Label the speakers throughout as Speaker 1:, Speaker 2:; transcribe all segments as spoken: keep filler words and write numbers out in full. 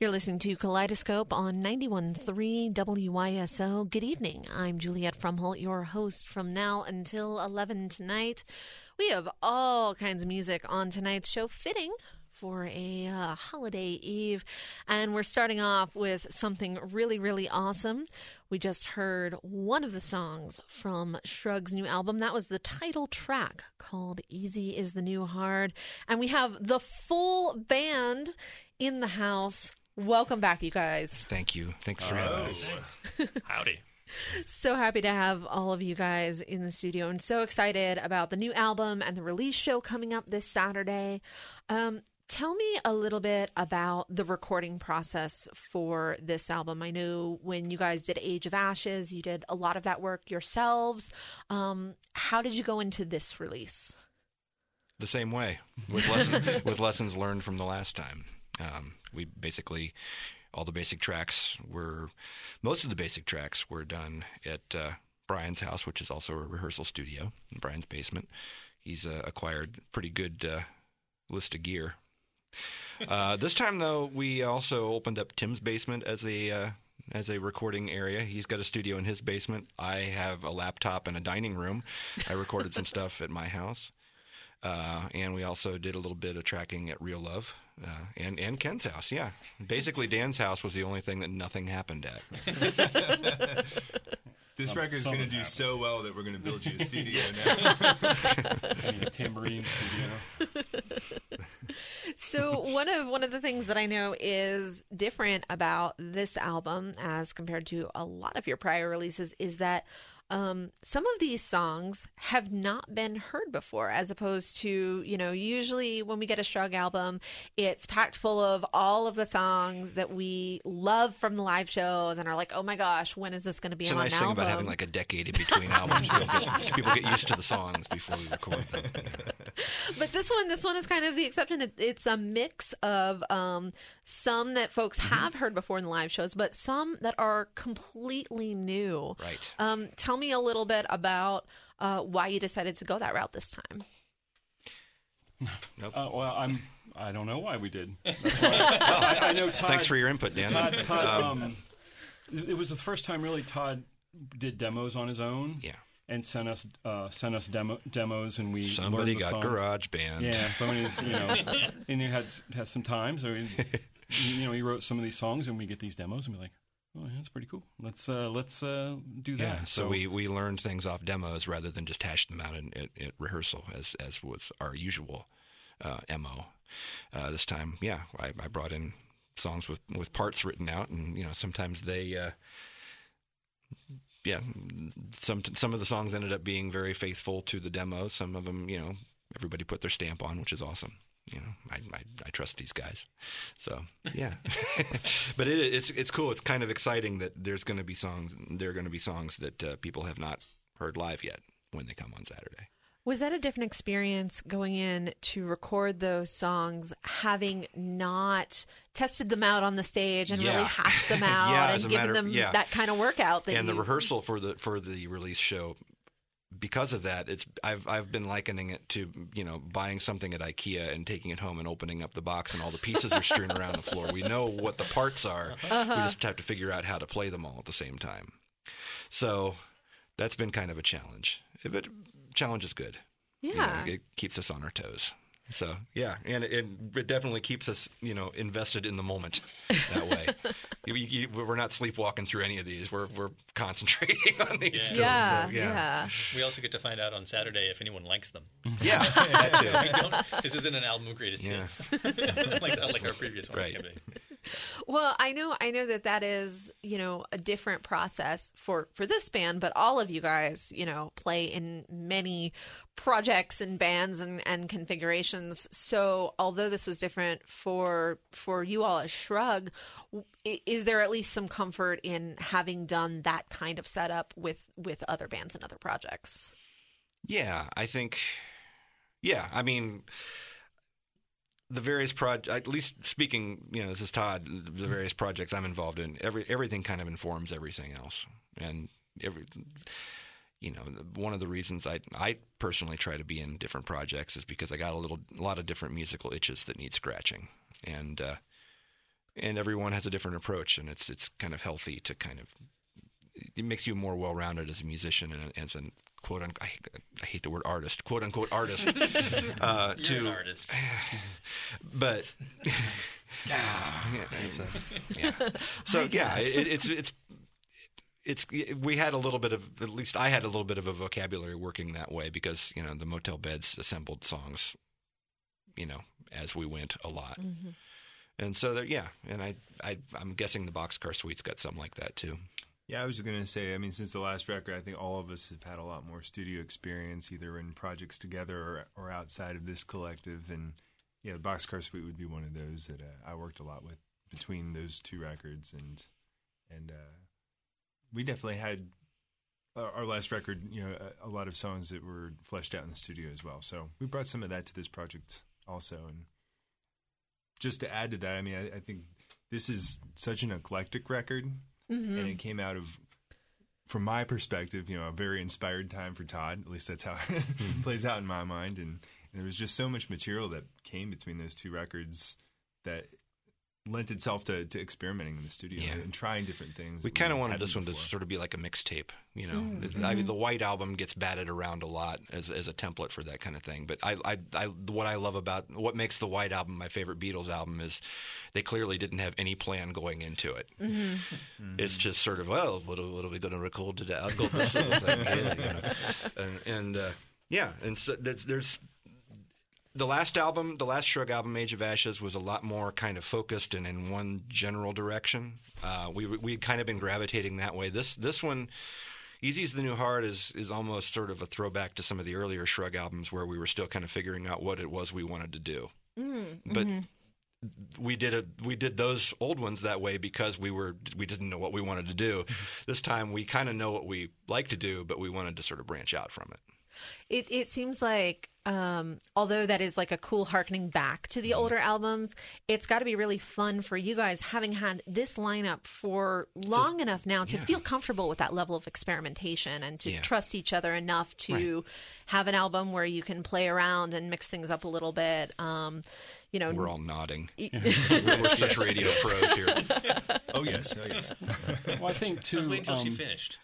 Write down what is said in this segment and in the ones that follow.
Speaker 1: You're listening to Kaleidoscope on ninety-one point three W Y S O. Good evening. I'm Juliet Frumholt, your host from now until eleven tonight. We have all kinds of music on tonight's show, fitting for a uh, holiday eve. And we're starting off with something really, really awesome. We just heard one of the songs from Shrug's new album. That was the title track called Easy is the New Hard. And we have the full band in the house. Welcome back, you guys.
Speaker 2: Thank you. Thanks for having us.
Speaker 3: Howdy.
Speaker 1: So happy to have all of you guys in the studio and so excited about the new album and the release show coming up this Saturday. Um, tell me a little bit about the recording process for this album. I know when you guys did Age of Ashes, you did a lot of that work yourselves. Um, how did you go into this release?
Speaker 2: The same way, with, lesson, with lessons learned from the last time. Um, we basically, all the basic tracks were, most of the basic tracks were done at uh, Brian's house, which is also a rehearsal studio in Brian's basement. He's uh, acquired a pretty good uh, list of gear. Uh, this time, though, we also opened up Tim's basement as a uh, as a recording area. He's got a studio in his basement. I have a laptop and a dining room. I recorded some stuff at my house. Uh, and we also did a little bit of tracking at Real Love uh, and, and Ken's house, yeah. Basically, Dan's house was the only thing that nothing happened at.
Speaker 4: This
Speaker 3: Some,
Speaker 4: record is going to do
Speaker 3: happened.
Speaker 4: so well that we're going to build you a studio now.
Speaker 3: A tambourine studio.
Speaker 1: So one of one of the things that I know is different about this album as compared to a lot of your prior releases is that um, some of these songs have not been heard before, as opposed to, you know, usually when we get a Shrug album, it's packed full of all of the songs that we love from the live shows and are like, oh my gosh, when is this going to be
Speaker 2: it's
Speaker 1: on
Speaker 2: an nice
Speaker 1: an
Speaker 2: thing
Speaker 1: album?
Speaker 2: about having like a decade in between albums. People get, people get used to the songs before we record them.
Speaker 1: But this one, this one is kind of the exception. It, it's a mix of um, some that folks
Speaker 2: Mm-hmm.
Speaker 1: have heard before in the live shows, but some that are completely new.
Speaker 2: Right.
Speaker 1: Um, tell me a little bit about uh, why you decided to go that route this time.
Speaker 2: Nope.
Speaker 3: Uh, well, I'm. I don't know why we did. That's why I, I know Todd.
Speaker 2: Thanks for your input, Dan.
Speaker 3: Todd. Todd
Speaker 2: Um,
Speaker 3: um, it was the first time really Todd did demos on his own.
Speaker 2: Yeah.
Speaker 3: And sent us uh, sent us demo, demos, and we
Speaker 2: Somebody
Speaker 3: learned the
Speaker 2: got
Speaker 3: songs.
Speaker 2: Garage Band.
Speaker 3: Yeah, somebody's, you know, and he had had some time, so we, you know, he wrote some of these songs, and we get these demos, and we're like, oh, yeah, that's pretty cool. Let's uh, let's uh, do that.
Speaker 2: Yeah, so, we, we learned things off demos rather than just hash them out in, at, at rehearsal, as as was our usual uh, M O. Uh, this time, yeah, I, I brought in songs with, with parts written out, and you know sometimes they, uh, yeah, some some of the songs ended up being very faithful to the demo. Some of them, you know, everybody put their stamp on, which is awesome. You know, I I, I trust these guys, so yeah. But it, it's it's cool. It's kind of exciting that there's going to be songs. There are going to be songs that uh, people have not heard live yet when they come on Saturday.
Speaker 1: Was that a different experience going in to record those songs, having not tested them out on the stage and
Speaker 2: Yeah.
Speaker 1: really hashed them out
Speaker 2: Yeah, as
Speaker 1: and
Speaker 2: a
Speaker 1: given
Speaker 2: matter of-
Speaker 1: them
Speaker 2: yeah.
Speaker 1: that kind of workout? That
Speaker 2: And the
Speaker 1: you...
Speaker 2: rehearsal for the for the release show, because of that, it's I've I've been likening it to, you know, buying something at IKEA and taking it home and opening up the box and all the pieces are strewn around the floor. We know what the parts are.
Speaker 1: Uh-huh.
Speaker 2: We just have to figure out how to play them all at the same time. So that's been kind of a challenge. But challenge is good. You know,
Speaker 1: Yeah.
Speaker 2: it keeps us on our toes. So, yeah, and it, it definitely keeps us, you know, invested in the moment that way. you, you, we're not sleepwalking through any of these. We're we're concentrating on these.
Speaker 5: Yeah.
Speaker 2: still,
Speaker 1: Yeah,
Speaker 2: so,
Speaker 1: yeah.
Speaker 5: We also get to find out on Saturday if anyone likes them.
Speaker 2: Yeah, that too.
Speaker 5: We don't, this isn't an album of greatest
Speaker 2: Yeah.
Speaker 5: hits, like like our previous ones
Speaker 2: Right.
Speaker 5: can be.
Speaker 1: Well, I know, I know that that is, you know, a different process for, for this band, but all of you guys, you know, play in many projects and bands and, and configurations. So although this was different for, for you all as Shrug, i- is there at least some comfort in having done that kind of setup with, with other bands and other projects?
Speaker 2: Yeah, I think. Yeah, I mean, the various projects. At least speaking, you know, this is Todd. The various projects I'm involved in, every everything kind of informs everything else, and every. You know, one of the reasons I I personally try to be in different projects is because I got a little a lot of different musical itches that need scratching, and uh, and everyone has a different approach, and it's it's kind of healthy to kind of it makes you more well rounded as a musician and as an quote unquote, I, I hate the word artist, quote unquote artist. uh,
Speaker 5: You're
Speaker 2: to,
Speaker 5: an artist.
Speaker 2: But yeah, yeah. So yeah, it, it's it's it's we had a little bit of at least I had a little bit of a vocabulary working that way because you know the Motel Beds assembled songs, you know, as we went a lot, mm-hmm. and so there, yeah, and I I I'm guessing the Boxcar Suite's got something like that too.
Speaker 4: Yeah, I was going to say, I mean, since the last record, I think all of us have had a lot more studio experience, either in projects together or, or outside of this collective. And yeah, the Boxcar Suite would be one of those that uh, I worked a lot with between those two records. And and uh, we definitely had uh, our last record, you know, a, a lot of songs that were fleshed out in the studio as well. So we brought some of that to this project also. And just to add to that, I mean, I, I think this is such an eclectic record. Mm-hmm. And it came out of, from my perspective, you know, a very inspired time for Todd. At least that's how it plays out in my mind. And, and there was just so much material that came between those two records that lent itself to, to experimenting in the studio yeah. and trying different things.
Speaker 2: We kind of wanted this one before. to sort of be like a mixtape, you know. Mm-hmm. I mean, the White Album gets batted around a lot as as a template for that kind of thing. But I, I, I, what I love about what makes the White Album my favorite Beatles album is they clearly didn't have any plan going into it. Mm-hmm. Mm-hmm. It's just sort of, well, what are, what are we going to record today? I'll go this little thing here, you know. And, and uh, yeah, and so there's. there's The last album, the last Shrug album, Age of Ashes, was a lot more kind of focused and in one general direction. Uh, we we'd kind of been gravitating that way. This this one, Easy's the New Heart, is is almost sort of a throwback to some of the earlier Shrug albums where we were still kind of figuring out what it was we wanted to do. Mm-hmm. But we did a we did those old ones that way because we were we didn't know what we wanted to do. This time we kind of know what we like to do, but we wanted to sort of branch out from it.
Speaker 1: It it seems like, um, although that is like a cool harkening back to the mm-hmm. older albums, it's got to be really fun for you guys having had this lineup for long Just, enough now to yeah. feel comfortable with that level of experimentation and to yeah. trust each other enough to right. have an album where you can play around and mix things up a little bit. Um, you know,
Speaker 2: we're all nodding. We're such radio pros here.
Speaker 4: Oh yes, oh yes.
Speaker 3: Well, I think too.
Speaker 5: Wait until
Speaker 3: um,
Speaker 5: she finished.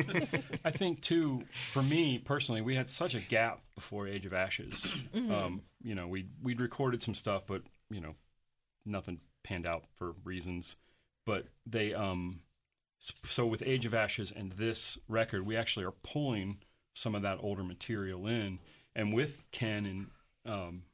Speaker 3: I think too. For me personally, we had such a gap before Age of Ashes. Mm-hmm. Um, you know, we we'd recorded some stuff, but you know, nothing panned out for reasons. But they, um, so with Age of Ashes and this record, we actually are pulling some of that older material in, and with Ken and um,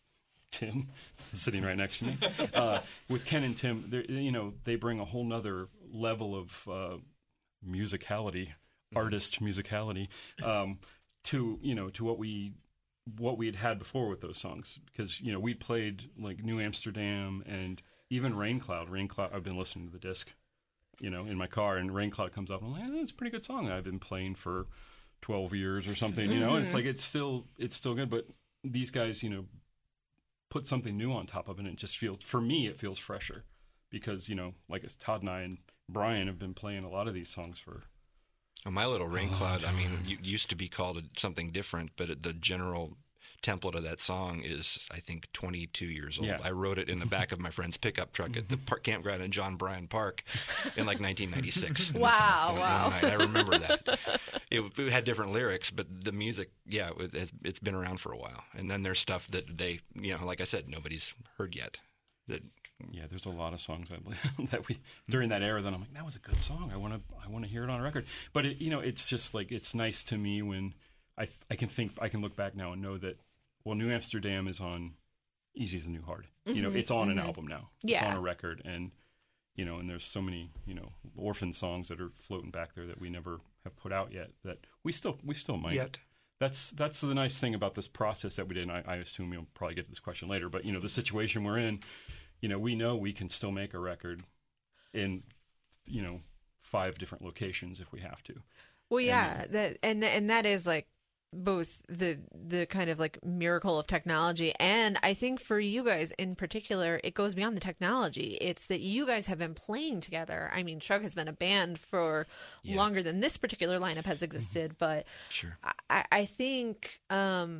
Speaker 3: Tim sitting right next to me, uh, with Ken and Tim, you know, they bring a whole nother level of uh, musicality, artist musicality, um, to you know to what we what we had had before with those songs, because you know we played like New Amsterdam and even Rain Cloud. Rain Cloud. I've been listening to the disc, you know, in my car, and Rain Cloud comes up. And I'm like, eh, that's a pretty good song. I've been playing for twelve years or something. You know, mm-hmm. It's like it's still it's still good, but these guys, you know, put something new on top of it, and it just feels, for me, it feels fresher because, you know, like it's Todd and I and Brian have been playing a lot of these songs for.
Speaker 2: Well, My Little Rain Cloud, I mean, it used to be called something different, but it, the general template of that song is, I think, twenty-two years old.
Speaker 3: Yeah.
Speaker 2: I wrote it in the back of my friend's pickup truck at the park, campground in John Bryan Park in like nineteen ninety-six.
Speaker 1: Wow,
Speaker 2: so,
Speaker 1: wow.
Speaker 2: I, I remember that. It, it had different lyrics, but the music, yeah, it, it's, it's been around for a while. And then there's stuff that they, you know, like I said, nobody's heard yet. That
Speaker 3: Yeah, there's a lot of songs that, that we during that era that I'm like, that was a good song. I want to I want to hear it on a record. But it, you know, it's just like it's nice to me when I I can think I can look back now and know that, well, New Amsterdam is on Easy's the New Heart. Mm-hmm, you know, it's on mm-hmm. an album now.
Speaker 1: Yeah.
Speaker 3: It's on a record, and you know, and there's so many, you know, orphan songs that are floating back there that we never have put out yet that we still we still might.
Speaker 2: Yet.
Speaker 3: That's that's the nice thing about this process that we did. And I, I assume you'll probably get to this question later, but you know, the situation we're in, you know, we know we can still make a record in, you know, five different locations if we have to.
Speaker 1: Well, yeah, and, that and and that is like both the the kind of like miracle of technology, and I think for you guys in particular, it goes beyond the technology. It's that you guys have been playing together. I mean, Shrug has been a band for yeah. longer than this particular lineup has existed, mm-hmm. but
Speaker 2: sure.
Speaker 1: I, I think um,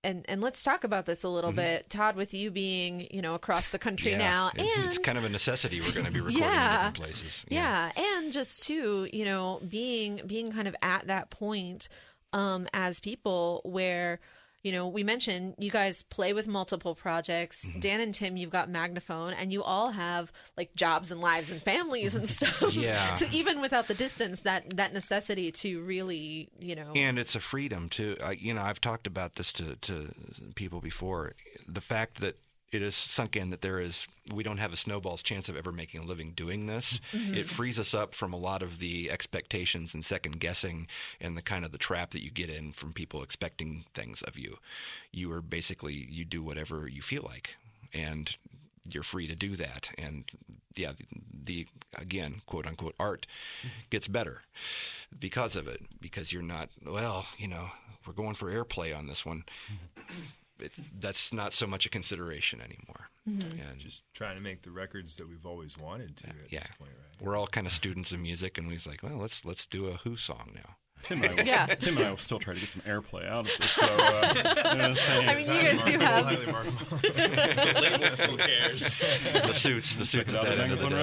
Speaker 1: and, and let's talk about this a little
Speaker 2: Mm-hmm.
Speaker 1: bit. Todd, with you being, you know, across the country
Speaker 2: Yeah,
Speaker 1: now.
Speaker 2: it's,
Speaker 1: and
Speaker 2: it's kind of a necessity. We're going to be recording
Speaker 1: Yeah.
Speaker 2: in different places.
Speaker 1: Yeah. And just too, you know, being being kind of at that point um, as people where, you know, we mentioned you guys play with multiple projects.
Speaker 2: Mm-hmm.
Speaker 1: Dan and Tim, you've got Magnaphone, and you all have like jobs and lives and families and stuff.
Speaker 2: Yeah.
Speaker 1: So even without the distance, that that necessity to really, you know,
Speaker 2: And it's a freedom too. I, you know, I've talked about this to, to people before. The fact that it is sunk in that there is, we don't have a snowball's chance of ever making a living doing this.
Speaker 1: Mm-hmm.
Speaker 2: It frees us up from a lot of the expectations and second guessing and the kind of the trap that you get in from people expecting things of you. You are basically, you do whatever you feel like, and you're free to do that. And yeah, the, the again, quote unquote, art gets better because of it, because you're not, well, you know, we're going for airplay on this one. It's, that's not so much a consideration anymore.
Speaker 1: Mm-hmm.
Speaker 2: And
Speaker 4: Just trying to make the records that we've always wanted to at
Speaker 2: yeah,
Speaker 4: this point, right?
Speaker 2: we're all kind of students of music, and we was like, well, let's let's do a Who song now.
Speaker 3: Tim and I will,
Speaker 1: Yeah.
Speaker 3: Tim and I will still try to get some airplay out of this. So, uh, you know what I'm saying?
Speaker 1: I mean, you guys do have.
Speaker 4: Highly marketable.
Speaker 5: Labels, who cares?
Speaker 2: The suits, the suits
Speaker 3: Check it
Speaker 2: at
Speaker 3: out
Speaker 2: that
Speaker 3: at
Speaker 2: end of the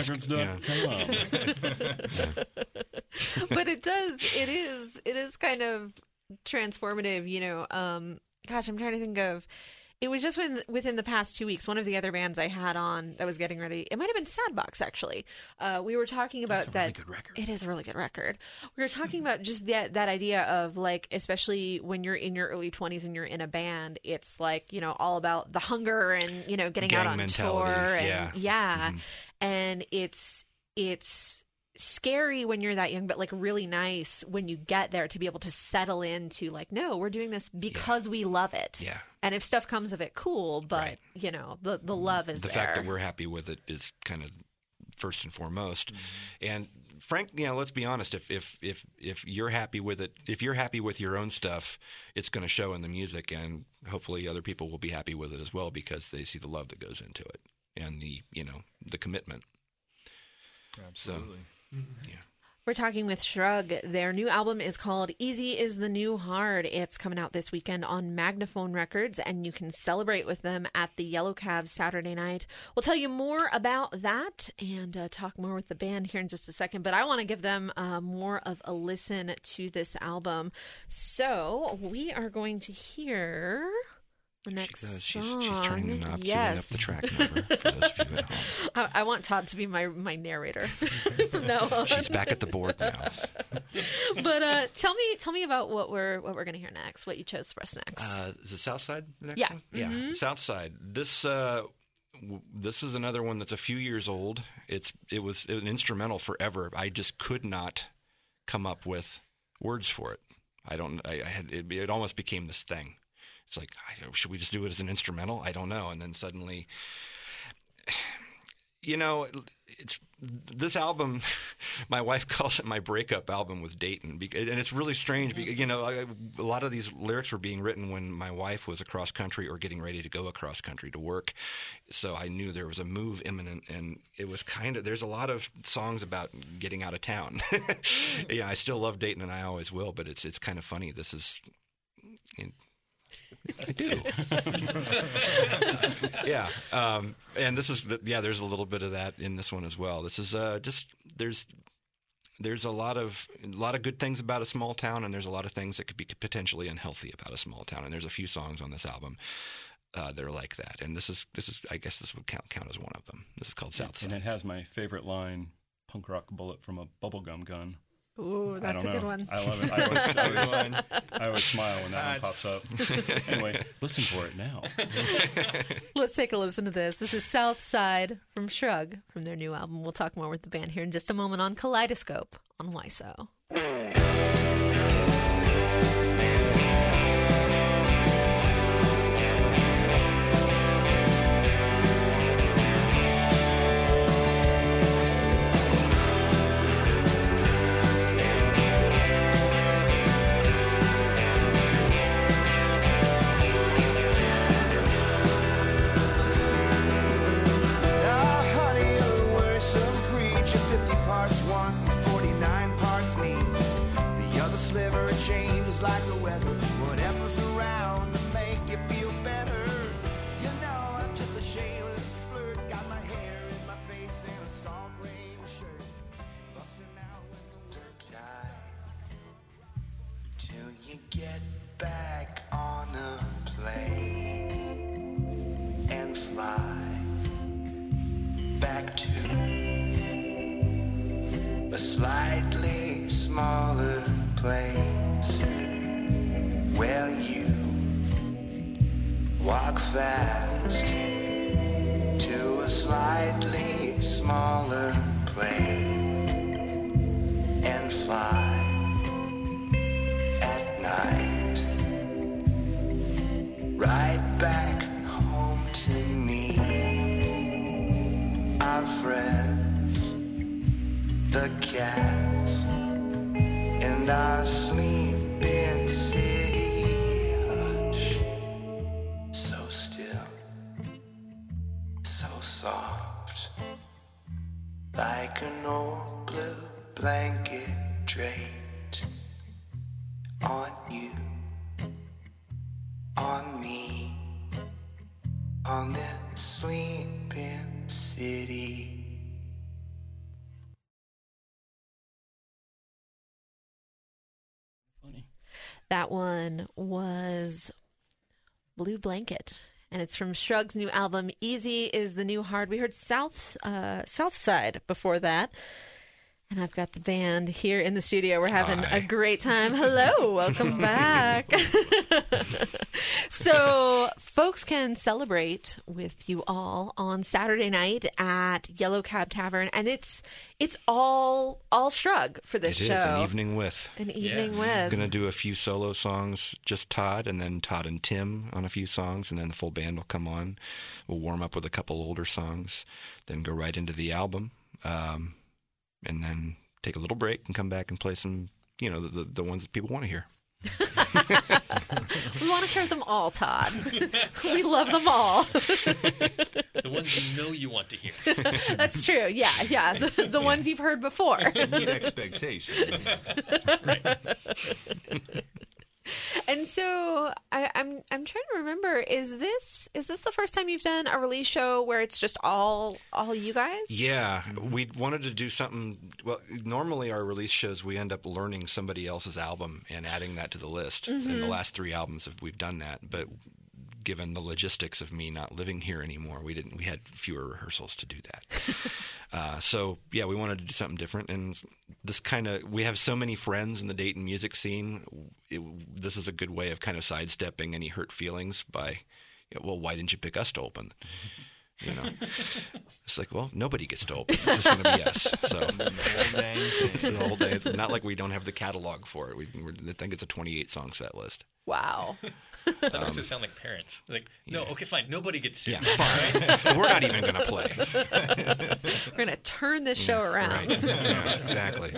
Speaker 3: Magnaphone
Speaker 2: desk.
Speaker 3: Records dot
Speaker 2: Yeah.
Speaker 3: com.
Speaker 1: But it does, it is, it is kind of transformative, you know. Um, gosh, I'm trying to think of. It was just within, within the past two weeks, one of the other bands I had on that was getting ready, it might have been Sadbox, actually. Uh, we were talking about
Speaker 3: That's a
Speaker 1: that.
Speaker 3: really good record.
Speaker 1: It is a really good record. We were talking about just that, that idea of like, especially when you're in your early twenties and you're in a band, it's like, you know, all about the hunger and, you know, getting
Speaker 2: Gang
Speaker 1: out on
Speaker 2: mentality,
Speaker 1: tour. And
Speaker 2: yeah.
Speaker 1: yeah.
Speaker 2: Mhm.
Speaker 1: And it's, it's, scary when you're that young, but like really nice when you get there to be able to settle into like, no, we're doing this because we love it.
Speaker 2: Yeah.
Speaker 1: And if stuff comes of it, cool. But
Speaker 2: Right.
Speaker 1: you know, the the love is
Speaker 2: the
Speaker 1: there.
Speaker 2: fact that we're happy with it is kind of first and foremost. And Frank, you know, let's be honest. If if if if you're happy with it, if you're happy with your own stuff, it's going to show in the music, and hopefully other people will be happy with it as well because they see the love that goes into it and the you know the commitment.
Speaker 4: Absolutely.
Speaker 2: Yeah.
Speaker 1: We're talking with Shrug. Their new album is called Easy is the New Hard. It's coming out this weekend on Magnaphone Records, and you can celebrate with them at the Yellow Cab Saturday night. We'll tell you more about that and uh, talk more with the band here in just a second, but I want to give them uh, more of a listen to this album. So we are going to hear the next
Speaker 2: She does. She's,
Speaker 1: song.
Speaker 2: she's turning the knob,
Speaker 1: yes.
Speaker 2: queuing up the track number for those of you at home.
Speaker 1: I, I want Todd to be my, my narrator from now on.
Speaker 2: She's back at the board now.
Speaker 1: But uh, tell me, tell me about what we're what we're gonna hear next. What you chose for us next?
Speaker 2: Uh, is it South Side? The next
Speaker 1: Yeah.
Speaker 2: one? Yeah. South Side. This uh, w- this is another one that's a few years old. It's it was an instrumental forever. I just could not come up with words for it. I don't. I, I had it, it almost became this thing. It's like, I don't, should we just do it as an instrumental? I don't know. And then suddenly, you know, it's this album. My wife calls it my breakup album with Dayton, because, and it's really strange because you know I, a lot of these lyrics were being written when my wife was across country or getting ready to go across country to work. So I knew there was a move imminent, and it was kind of. There's a lot of songs about getting out of town. Yeah, I still love Dayton, and I always will. But it's it's kind of funny. This is. It, I do. Yeah. Um, and this is, yeah, there's a little bit of that in this one as well. This is uh, just, there's there's a lot of a lot of good things about a small town, and there's a lot of things that could be potentially unhealthy about a small town. And there's a few songs on this album uh, that are like that. And this is, this is I guess this would count, count as one of them. This is called South Side.
Speaker 3: And it has my favorite line, punk rock bullet from a bubblegum gun.
Speaker 1: Ooh, that's
Speaker 3: I don't
Speaker 1: a
Speaker 3: know.
Speaker 1: good one.
Speaker 3: I love it. I always, I always, I always smile when that one pops up. Anyway, listen for it now.
Speaker 1: Let's take a listen to this. This is South Side from Shrug from their new album. We'll talk more with the band here in just a moment on Kaleidoscope on Y S O.
Speaker 6: Like get back on a plane and fly back to a slightly smaller place where you walk fast to a slightly smaller plane and fly at night right back home to me. Our friends, the cats, and our sleeping city. Hush, so still, so soft, like an old blue blanket draped on you, on me, on this sleeping city.
Speaker 3: Funny.
Speaker 1: That one was Blue Blanket, and it's from Shrug's new album, Easy is the New Hard. We heard South uh, South Side before that. And I've got the band here in the studio. We're having
Speaker 2: Hi.
Speaker 1: a great time. Hello, welcome back. So folks can celebrate with you all on Saturday night at Yellow Cab Tavern, and it's it's all all Shrug for this
Speaker 2: It
Speaker 1: show.
Speaker 2: is an evening with.
Speaker 1: An evening
Speaker 3: Yeah.
Speaker 1: with.
Speaker 2: Going to do a few solo songs, just Todd, and then Todd and Tim on a few songs, and then the full band will come on. We'll warm up with a couple older songs, then go right into the album, um, and then take a little break and come back and play some, you know, the, the ones that people want to hear.
Speaker 1: We want to hear them all, Todd. We love them all.
Speaker 5: The ones you know you want to hear.
Speaker 1: That's true. Yeah, yeah. The, the ones you've heard before.
Speaker 4: Meet expectations.
Speaker 1: And so I, I'm I'm trying to remember, is this is this the first time you've done a release show where it's just all all you guys?
Speaker 2: Yeah, we wanted to do something. Well, normally our release shows, we end up learning somebody else's album and adding that to the list.
Speaker 1: Mm-hmm.
Speaker 2: And the last three albums, have we've done that. But given the logistics of me not living here anymore, we didn't. We had fewer rehearsals to do that. uh, so yeah, we wanted to do something different. And this kind of, we have so many friends in the Dayton music scene. It, this is a good way of kind of sidestepping any hurt feelings by, you know, well, why didn't you pick us to open? You know, it's like, well, nobody gets to open. It's just going to be us. So
Speaker 4: The whole dang thing.
Speaker 2: it's the whole day. It's not like we don't have the catalog for it. We, we're, I think it's a twenty-eight song set list.
Speaker 1: Wow.
Speaker 5: That makes it sound like parents. Like, no,
Speaker 2: yeah.
Speaker 5: okay, fine. Nobody gets to.
Speaker 2: Yeah, fine. We're not even going to play.
Speaker 1: We're going to turn this show around.
Speaker 2: Right. Yeah, exactly.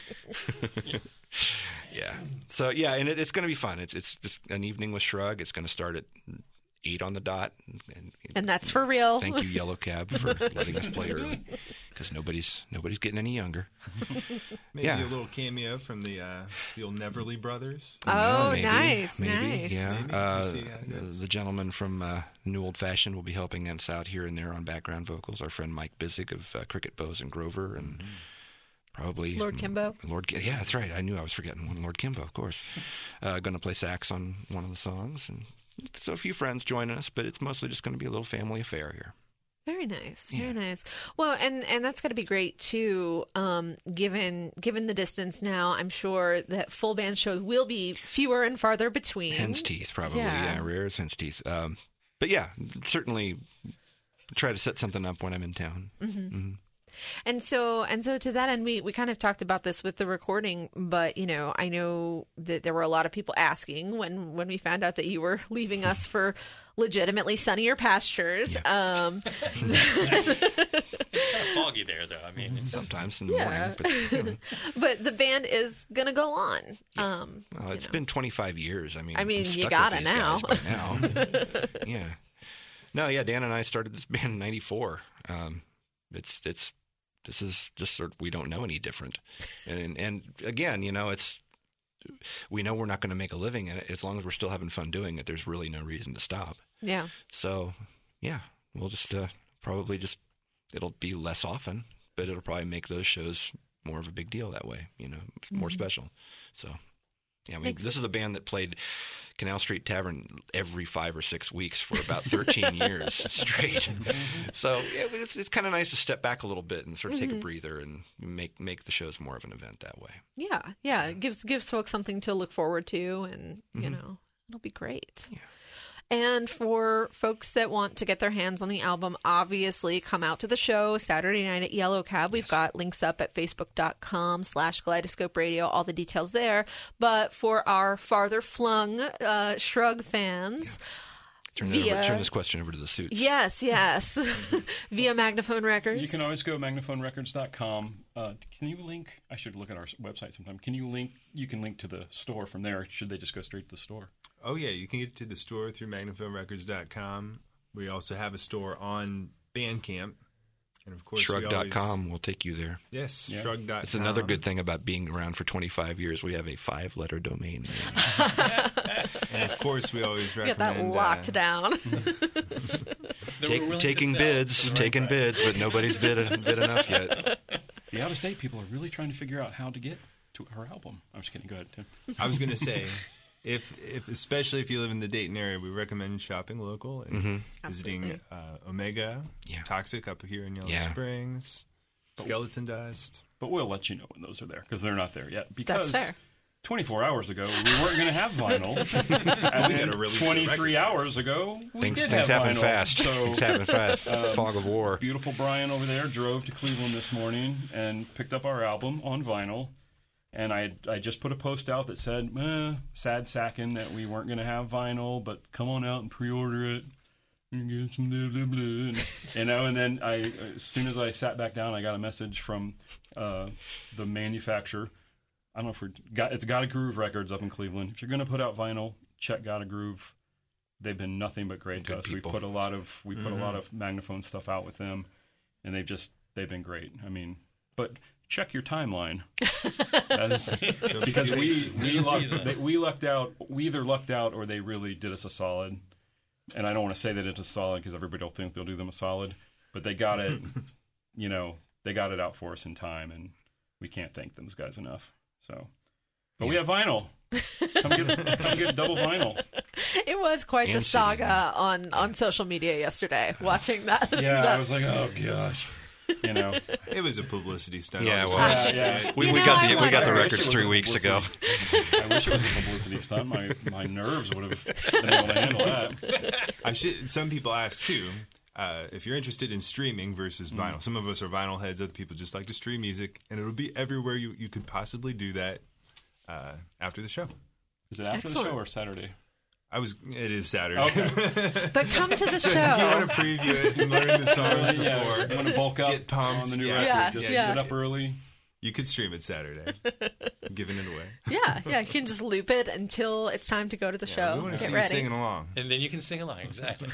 Speaker 2: Yeah. So yeah, and it, it's going to be fun. It's it's just an evening with Shrug. It's going to start at eight on the dot. And,
Speaker 1: And that's for real.
Speaker 2: Thank you, Yellow Cab, for letting us play early, because nobody's nobody's getting any younger.
Speaker 4: Maybe
Speaker 2: Yeah.
Speaker 4: a little cameo from the uh, the old Neverly Brothers.
Speaker 1: Oh,
Speaker 2: Maybe,
Speaker 1: nice,
Speaker 2: maybe,
Speaker 1: nice.
Speaker 2: Yeah,
Speaker 4: Maybe.
Speaker 2: uh,
Speaker 4: We'll see how it
Speaker 2: the,
Speaker 4: goes.
Speaker 2: the gentleman from uh, New Old Fashioned will be helping us out here and there on background vocals. Our friend Mike Bizig of uh, Cricket Bows and Grover, and probably
Speaker 1: Lord Kimbo.
Speaker 2: Lord, Ki- yeah, that's right. I knew I was forgetting one. Lord Kimbo, of course. Uh, going to play sax on one of the songs, and so a few friends joining us, but it's mostly just going to be a little family affair here.
Speaker 1: Very nice, very
Speaker 2: Yeah.
Speaker 1: nice. Well, and and that's got to be great too. Um, given given the distance now, I'm sure that full band shows will be fewer and farther between.
Speaker 2: Hen's teeth, probably.
Speaker 1: Yeah.
Speaker 2: Yeah, rare as hen's teeth. Um, but yeah, certainly try to set something up when I'm in town. Mm-hmm.
Speaker 1: And so and so to that end, we, we kind of talked about this with the recording, but you know, I know that there were a lot of people asking when, when we found out that you were leaving us for legitimately sunnier pastures. Um,
Speaker 5: It's kind of foggy there, though. I mean, it's,
Speaker 2: Sometimes in the
Speaker 1: Yeah.
Speaker 2: morning. But, you know,
Speaker 1: but the band is gonna go on. Um,
Speaker 2: well,
Speaker 1: you
Speaker 2: it's
Speaker 1: know.
Speaker 2: been twenty-five years. I mean,
Speaker 1: I mean,
Speaker 2: I'm
Speaker 1: you
Speaker 2: stuck
Speaker 1: gotta
Speaker 2: with these
Speaker 1: now.
Speaker 2: guys by now. Yeah. No, yeah. Dan and I started this band in ninety-four. Um, it's it's this is just sort of, we don't know any different, and and again, you know, it's we know we're not going to make a living in it. As long as we're still having fun doing it, there's really no reason to stop.
Speaker 1: Yeah.
Speaker 2: So, yeah, we'll just uh, probably just it'll be less often, but it'll probably make those shows more of a big deal that way. You know, more special. So, Yeah, I mean,
Speaker 1: Makes
Speaker 2: this is a band that played Canal Street Tavern every five or six weeks for about thirteen years straight. So yeah, it's it's kind of nice to step back a little bit and sort of take a breather and make make the shows more of an event that way.
Speaker 1: Yeah, yeah. It gives gives folks something to look forward to, and you know, it'll be great.
Speaker 2: Yeah.
Speaker 1: And for folks that want to get their hands on the album, obviously come out to the show Saturday night at Yellow Cab. We've
Speaker 2: Yes.
Speaker 1: got links up at facebook.com slash Kaleidoscope Radio, all the details there. But for our farther flung uh, Shrug fans,
Speaker 2: Turn,
Speaker 1: Via-
Speaker 2: that over, turn this question over to the suits.
Speaker 1: yes, yes, via Magnaphone Records.
Speaker 3: You can always go magnaphone records dot com. Uh, can you link? I should look at our website sometime. Can you link? You can link to the store from there. Should they just go straight to the store?
Speaker 4: Oh, yeah, you can get to the store through magnaphone records dot com. We also have a store on Bandcamp. And, of course,
Speaker 2: Shrug
Speaker 4: we
Speaker 2: dot
Speaker 4: always...
Speaker 2: com will take you there.
Speaker 4: Yes,
Speaker 3: Yeah.
Speaker 4: shrug dot com.
Speaker 2: It's another good thing about being around for twenty-five years. We have a five-letter domain name.
Speaker 4: And, of course, we always
Speaker 1: Get
Speaker 4: recommend...
Speaker 1: that locked
Speaker 4: uh,
Speaker 1: down.
Speaker 5: They were
Speaker 2: Take,
Speaker 5: willing to
Speaker 2: taking
Speaker 5: sell
Speaker 2: bids,
Speaker 5: for the right
Speaker 2: taking
Speaker 5: price.
Speaker 2: bids, but nobody's bid, bid enough yet.
Speaker 3: The out-of-state people are really trying to figure out how to get to her album. I'm just kidding. Go ahead, Tim.
Speaker 4: I was going to say, if, if especially if you live in the Dayton area, we recommend shopping local and visiting
Speaker 1: Absolutely.
Speaker 4: uh, Omega,
Speaker 2: Yeah.
Speaker 4: Toxic up here in Yellow
Speaker 2: Yeah.
Speaker 4: Springs, Skeleton Dust.
Speaker 3: But we'll let you know when those are there because they're not there yet. Because
Speaker 1: That's fair.
Speaker 3: twenty-four hours ago, we weren't going to have vinyl. and
Speaker 4: We
Speaker 3: then
Speaker 4: gotta release the
Speaker 3: twenty-three
Speaker 4: record
Speaker 3: hours ago, we
Speaker 2: Things,
Speaker 3: did
Speaker 2: things
Speaker 3: have
Speaker 2: happen
Speaker 3: vinyl.
Speaker 2: fast.
Speaker 3: So
Speaker 2: things happen fast. Fog of war.
Speaker 3: beautiful Brian over there drove to Cleveland this morning and picked up our album on vinyl. And I I just put a post out that said, eh, sad sacking that we weren't going to have vinyl, but come on out and pre-order it. And get some blah, blah, blah. And, you know, and then I, as soon as I sat back down, I got a message from uh, the manufacturer. I don't know if we're, got, it's Gotta Groove Records up in Cleveland. If you're going to put out vinyl, check Gotta Groove. They've been nothing but great
Speaker 2: Good
Speaker 3: to us.
Speaker 2: people.
Speaker 3: We put a lot of we put a lot of Magnaphone stuff out with them, and they've just they've been great. I mean, but check your timeline. That is, because we we lucked, they, we lucked out. We either lucked out or they really did us a solid. And I don't want to say that it's a solid because everybody will think they'll do them a solid, but they got it. You know, they got it out for us in time, and we can't thank those guys enough. So, but we have vinyl. Come get, come get double vinyl.
Speaker 1: It was quite the
Speaker 2: And
Speaker 1: saga
Speaker 2: singing.
Speaker 1: on, on social media yesterday, watching that.
Speaker 3: Yeah,
Speaker 1: that-
Speaker 3: I was like, oh gosh, you know.
Speaker 4: It was a publicity stunt.
Speaker 2: Yeah,
Speaker 4: I'll just
Speaker 2: well,
Speaker 4: have to
Speaker 3: yeah,
Speaker 4: say
Speaker 3: yeah.
Speaker 4: it.
Speaker 2: We,
Speaker 1: You
Speaker 2: we
Speaker 1: know,
Speaker 2: got
Speaker 1: I
Speaker 2: the we got the
Speaker 1: wonder-
Speaker 2: records three weeks ago.
Speaker 3: I wish it was a publicity stunt. My my nerves would have been able to handle that.
Speaker 4: I should. Some people ask too. Uh, if you're interested in streaming versus vinyl, some of us are vinyl heads. Other people just like to stream music, and it'll be everywhere you, you could possibly do that uh, after the show.
Speaker 3: Is it after
Speaker 1: Excellent.
Speaker 3: the show or Saturday?
Speaker 4: I was. It is Saturday.
Speaker 3: Okay.
Speaker 1: But come to the
Speaker 4: Do you
Speaker 1: show.
Speaker 4: want to preview it and learn the songs
Speaker 3: yeah,
Speaker 4: before?
Speaker 3: you want to bulk up
Speaker 4: Get pumped.
Speaker 3: on the new
Speaker 4: Yeah.
Speaker 3: record.
Speaker 1: Yeah,
Speaker 3: Just
Speaker 1: yeah.
Speaker 3: get up early.
Speaker 4: You could stream it Saturday. Giving it away.
Speaker 1: Yeah, yeah. You can just loop it until it's time to go to the
Speaker 4: we
Speaker 1: show.
Speaker 4: want to
Speaker 1: Get
Speaker 4: see you
Speaker 1: ready.
Speaker 4: singing along.
Speaker 5: And then you can sing along, exactly.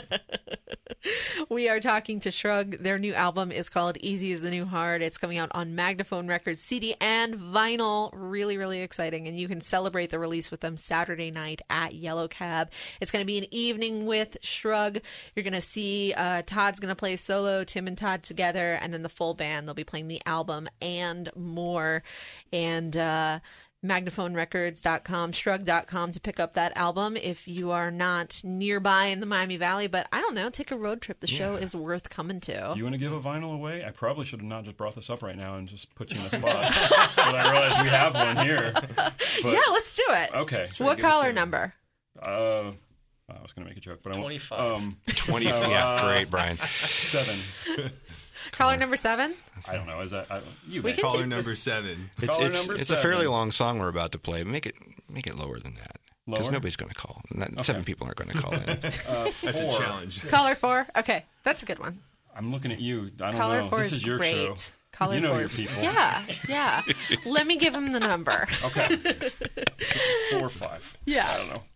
Speaker 1: We are talking to Shrug. Their new album is called Easy is the New Hard. It's coming out on Magnaphone Records, C D, and vinyl. Really, really exciting. And you can celebrate the release with them Saturday night at Yellow Cab. It's going to be an evening with Shrug. You're going to see uh, Todd's going to play solo, Tim and Todd together, and then the full band. They'll be playing the album and more. And uh, magnaphone records dot com, shrug dot com to pick up that album if you are not nearby in the Miami Valley. But I don't know, take a road trip. The show is worth coming to.
Speaker 3: Do you want to give a vinyl away? I probably should have not just brought this up right now and just put you in a spot. But I realize we have one here. But,
Speaker 1: Yeah, let's do it.
Speaker 3: Okay.
Speaker 1: What
Speaker 4: give us
Speaker 1: caller
Speaker 4: a-
Speaker 1: number?
Speaker 3: Uh, I was going to make a joke, but I won't.
Speaker 5: twenty-five.
Speaker 3: Um,
Speaker 2: Twenty. Yeah, great, Brian.
Speaker 3: seven.
Speaker 1: Caller number seven?
Speaker 3: I don't know. Is that I, you?
Speaker 1: We
Speaker 3: may-
Speaker 1: can
Speaker 4: Caller
Speaker 1: take
Speaker 4: number seven.
Speaker 2: It's
Speaker 3: Caller
Speaker 2: it's,
Speaker 3: number
Speaker 2: it's a fairly
Speaker 3: seven.
Speaker 2: long song we're about to play. Make it make it lower than that. Because
Speaker 3: Lower?
Speaker 2: nobody's going to call. Not, Seven people aren't going to call in.
Speaker 3: Uh,
Speaker 4: That's a
Speaker 3: four.
Speaker 4: challenge.
Speaker 1: Caller four? Okay, that's a good one.
Speaker 3: I'm looking at you. I don't
Speaker 1: Caller
Speaker 3: know.
Speaker 1: four
Speaker 3: this
Speaker 1: is
Speaker 3: is your
Speaker 1: great.
Speaker 3: show.
Speaker 1: Caller
Speaker 3: you know
Speaker 1: four
Speaker 3: your
Speaker 1: is
Speaker 3: people.
Speaker 1: Yeah, yeah. Let me give him the number.
Speaker 3: Okay. Four or five.
Speaker 1: Yeah.
Speaker 3: I don't know.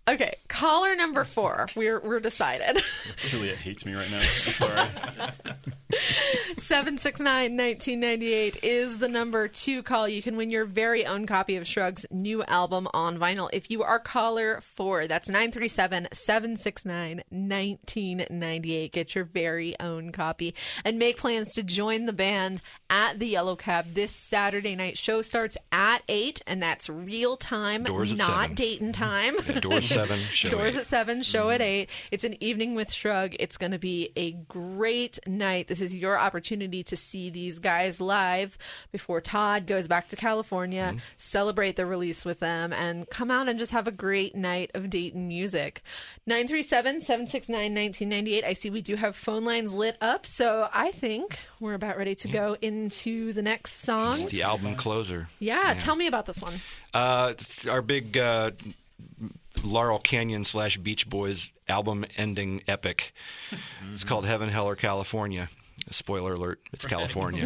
Speaker 1: Okay, caller number four. We're we're decided.
Speaker 3: Juliet hates me right now. I'm sorry.
Speaker 1: seven six nine, one nine nine eight is the number to call. You can win your very own copy of Shrug's new album on vinyl. If you are caller four, that's nine three seven, seven six nine, one nine nine eight. Get your very own copy and make plans to join the band at the Yellow Cab this Saturday night. Show starts at eight, and that's real time,
Speaker 2: Doors at
Speaker 1: not
Speaker 2: seven.
Speaker 1: Dayton time.
Speaker 2: Yeah, doors seven, show
Speaker 1: Doors
Speaker 2: eight.
Speaker 1: at seven, show at eight. It's an evening with Shrug. It's going to be a great night. This is your opportunity to see these guys live before Todd goes back to California,
Speaker 2: Mm-hmm.
Speaker 1: celebrate the release with them, and come out and just have a great night of Dayton music. nine three seven, seven six nine, one nine nine eight. I see we do have phone lines lit up, so I think we're about ready to go into the next song.
Speaker 2: The album closer.
Speaker 1: Yeah, tell me about this one.
Speaker 2: Uh, it's our big uh, Laurel Canyon slash Beach Boys album ending epic. It's called Heaven, Hell, or California. Spoiler alert, it's California.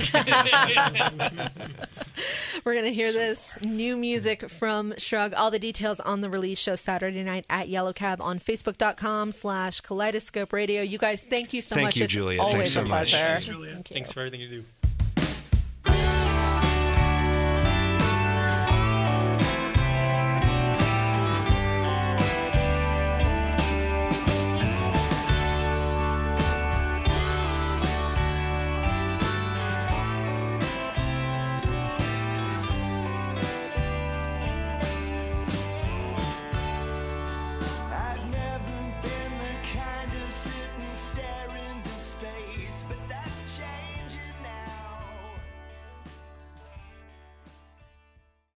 Speaker 1: We're going to hear this new music from Shrug. All the details on the release show Saturday night at Yellow Cab on Facebook.com slash Kaleidoscope Radio. You guys, thank you so
Speaker 2: Thank
Speaker 1: much.
Speaker 2: you,
Speaker 1: it's
Speaker 2: Juliet.
Speaker 1: always
Speaker 2: Thanks so
Speaker 1: a
Speaker 2: much.
Speaker 1: pleasure.
Speaker 5: Thanks, Juliet.
Speaker 1: Thank you.
Speaker 5: Thanks for everything you do.